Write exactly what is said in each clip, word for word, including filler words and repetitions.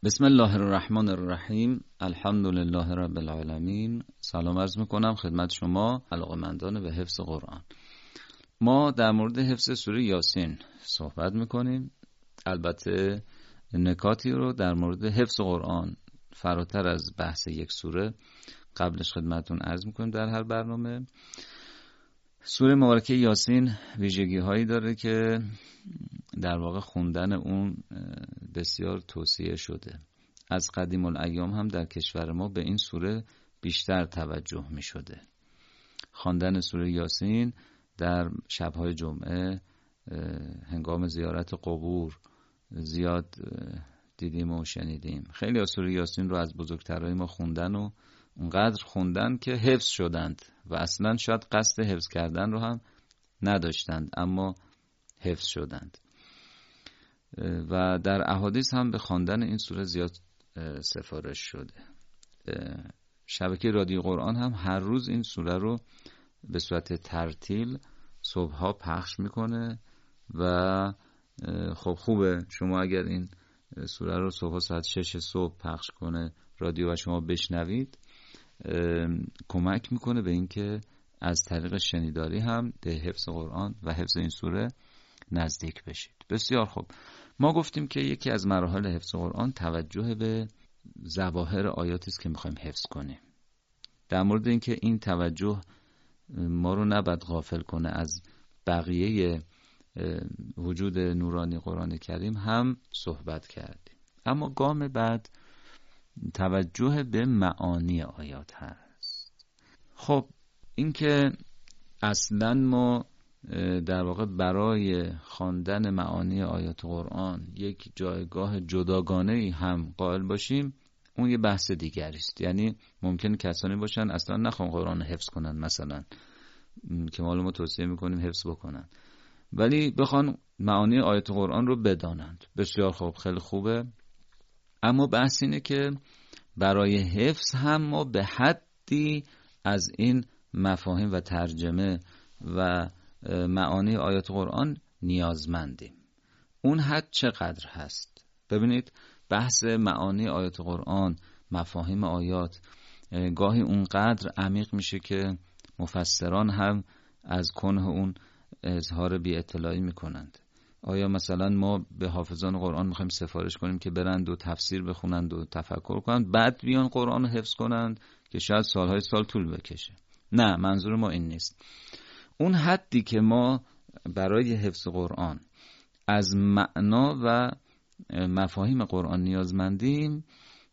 بسم الله الرحمن الرحیم. الحمد لله رب العالمین. سلام عرض میکنم خدمت شما علاقه‌مندان به حفظ قرآن. ما در مورد حفظ سوره یاسین صحبت میکنیم. البته نکاتی رو در مورد حفظ قرآن فراتر از بحث یک سوره قبلش خدمتون عرض میکنیم. در هر برنامه سوره مبارکه یاسین ویژگی هایی داره که در واقع خوندن اون بسیار توصیه شده. از قدیم الایام هم در کشور ما به این سوره بیشتر توجه می شده. خواندن سوره یاسین در شبهای جمعه هنگام زیارت قبور زیاد دیدیم و شنیدیم. خیلی از سوره یاسین رو از بزرگترهای ما خوندن و اونقدر خوندن که حفظ شدند و اصلا شاید قصد حفظ کردن رو هم نداشتند اما حفظ شدند. و در احادیث هم به خواندن این سوره زیاد سفارش شده. شبکه رادیو قرآن هم هر روز این سوره رو به صورت ترتیل صبحها پخش میکنه و خب خوبه شما اگر این سوره رو صبح ساعت شش صبح پخش کنه رادیو و شما بشنوید کمک میکنه به اینکه از طریق شنیداری هم به حفظ قرآن و حفظ این سوره نزدیک بشید. بسیار خوب. ما گفتیم که یکی از مراحل حفظ قرآن توجه به ظواهر آیاتی است که میخوایم حفظ کنیم. در مورد اینکه این توجه ما رو نباید غافل کنه از بقیه وجود نورانی قرآن کریم هم صحبت کردیم. اما گام بعد توجه به معانی آیات هست. خب اینکه اصلاً ما در واقع برای خواندن معانی آیات قرآن یک جایگاه جداگانه‌ای هم قائل باشیم اون یه بحث دیگری است. یعنی ممکن کسانی باشن اصلا نخوان قرآن حفظ کنن، مثلا که ما ما توصیه میکنیم حفظ بکنن، ولی بخوان معانی آیات قرآن رو بدانند. بسیار خوب، خیلی خوبه. اما بحث اینه که برای حفظ هم ما به حدی از این مفاهیم و ترجمه و معانی آیات قرآن نیازمندیم. اون حد چقدر هست؟ ببینید بحث معانی آیات قرآن، مفاهیم آیات گاهی اونقدر عمیق میشه که مفسران هم از کنه اون اظهار بی اطلاعی میکنند. آیا مثلا ما به حافظان قرآن میخوایم سفارش کنیم که برند و تفسیر بخونند و تفکر کنند بعد بیان قرآن رو حفظ کنند که شاید سالهای سال طول بکشه؟ نه، منظور ما این نیست. اون حدی که ما برای حفظ قرآن از معنا و مفاهیم قرآن نیازمندیم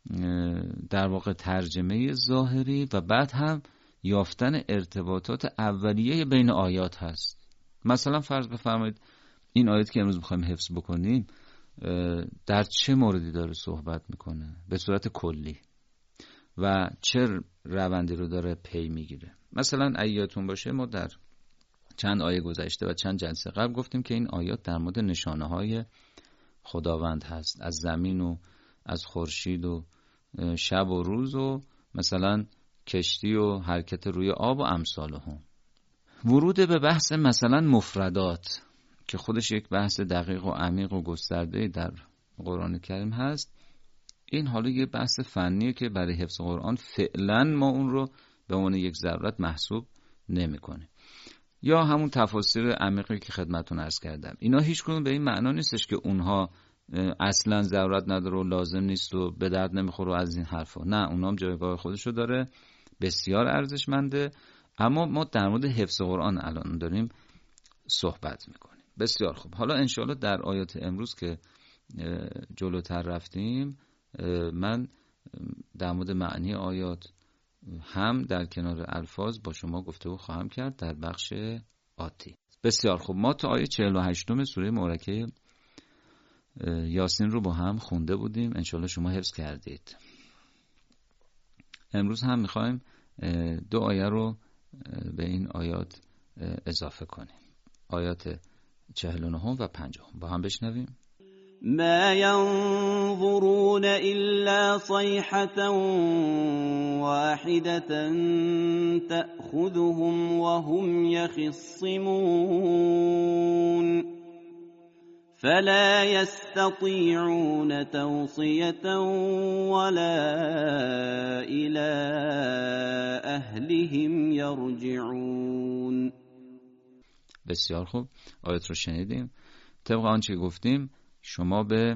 در واقع ترجمه ظاهری و بعد هم یافتن ارتباطات اولیه بین آیات هست. مثلا فرض بفرمایید این آیت که امروز میخوایم حفظ بکنیم در چه موردی داره صحبت میکنه به صورت کلی و چه روندی رو داره پی میگیره. مثلا ایاتون باشه ما در چند آیه گذشته و چند جلسه قبل گفتیم که این آیات در مورد نشانه های خداوند هست، از زمین و از خورشید و شب و روز و مثلا کشتی و حرکت روی آب و امثال هم. ورود به بحث مثلا مفردات که خودش یک بحث دقیق و عمیق و گسترده در قرآن کریم هست، این حالا یه بحث فنیه که برای حفظ قرآن فعلا ما اون رو به عنوان یک ضرورت محسوب نمی کنیم. یا همون تفاسیر عمیقی که خدمتون عرض کردم، اینا هیچ کدوم به این معنا نیستش که اونها اصلا ضرورت نداره و لازم نیست و به درد نمیخوره و از این حرفا. نه، اونها هم جایگاه خودشو داره، بسیار ارزشمنده. اما ما در مورد حفظ قرآن الان داریم صحبت میکنیم. بسیار خوب. حالا انشاءالله در آیات امروز که جلوتر رفتیم من در مورد معنی آیات هم در کنار الفاظ با شما گفتگو خواهم کرد در بخش آتی. بسیار خوب. ما تا آیه چهل و هشت سوره مبارکه یاسین رو با هم خونده بودیم، انشالله شما حفظ کردید. امروز هم میخوایم دو آیه رو به این آیات اضافه کنیم، آیات چهل و نه و پنجاه. با هم بشنویم. ما ينظرون إلا صيحة واحدة تأخذهم وهم يخصمون فلا يستطيعون توصية ولا إلى أهلهم يرجعون. بسیار خوب، آیت رو شنیدیم. طبق آنچه گفتیم شما به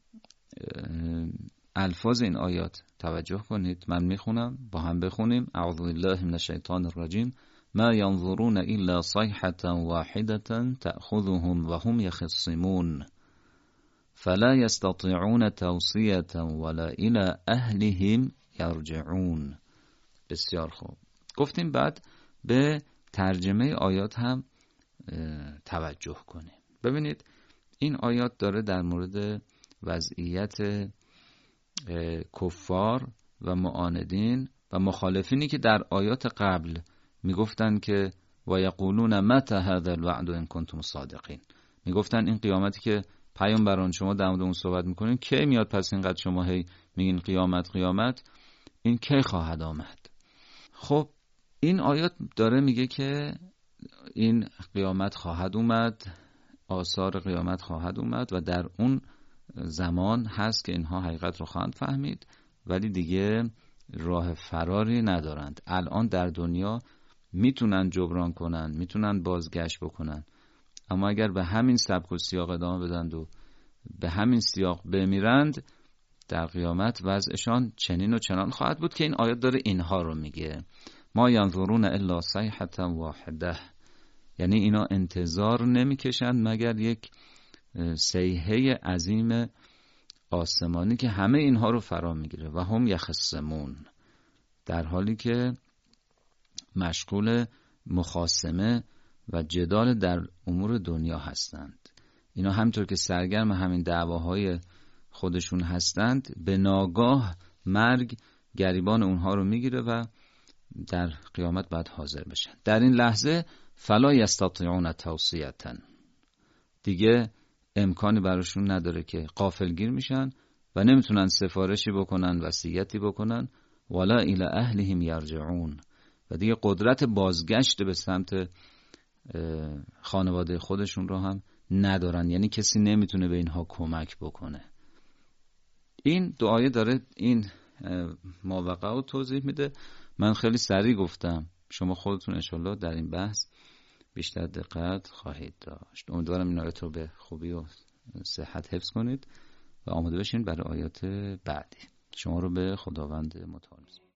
الفاظ این آیات توجه کنید. من میخونم، با هم بخونیم. اعوذ بالله من الشیطان الرجیم. ما ينظرون الا صيحة واحدة تأخذهم وهم يخصمون فلا يستطيعون توصية ولا الى اهلهم يرجعون. بسیار خوب. گفتیم بعد به ترجمه آیات هم توجه کنیم. ببینید این آیات داره در مورد وضعیت کفار و معاندین و مخالفینی که در آیات قبل میگفتن که و یقولون متى هذا الوعد ان کنتم صادقین، میگفتن این قیامتی که پیامبران شما در مورد اون صحبت میکنین کی میاد؟ پس اینقدر شما هی میگین قیامت قیامت، این کی خواهد آمد؟ خب این آیات داره میگه که این قیامت خواهد اومد، آثار قیامت خواهد اومد و در اون زمان هست که اینها حقیقت رو خواهند فهمید، ولی دیگه راه فراری ندارند. الان در دنیا میتونن جبران کنن، میتونن بازگشت بکنن، اما اگر به همین سبک و سیاق ادامه بدند و به همین سیاق بمیرند، در قیامت وضعشان چنین و چنان خواهد بود که این آیات داره اینها رو میگه. ما ینظرون الا صیحة واحده، یعنی اینا انتظار نمیکشند مگر یک صیحه عظیم آسمانی که همه اینها رو فرا میگیره. و هم یخصمون، در حالی که مشغول مخاصمه و جدال در امور دنیا هستند. اینا همینطور که سرگرم همین دعواهای خودشون هستند، به ناگاه مرگ گریبان اونها رو میگیره و در قیامت بعد حاضر بشن. در این لحظه فلا یستطیعون توصیة، دیگه امکانی براشون نداره که غافلگیر میشن و نمیتونن سفارشی بکنن، وصیتی بکنن، ولا الی اهلهم یرجعون، و دیگه قدرت بازگشت به سمت خانواده خودشون رو هم ندارن، یعنی کسی نمیتونه به اینها کمک بکنه. این دعایه داره این ماوقع رو توضیح میده. من خیلی سریع گفتم، شما خودتون انشالله در این بحث بیشتر دقت خواهید داشت. امیدوارم این آیات رو به خوبی و صحت حفظ کنید و آماده بشین برای آیات بعدی. شما رو به خداوند متعال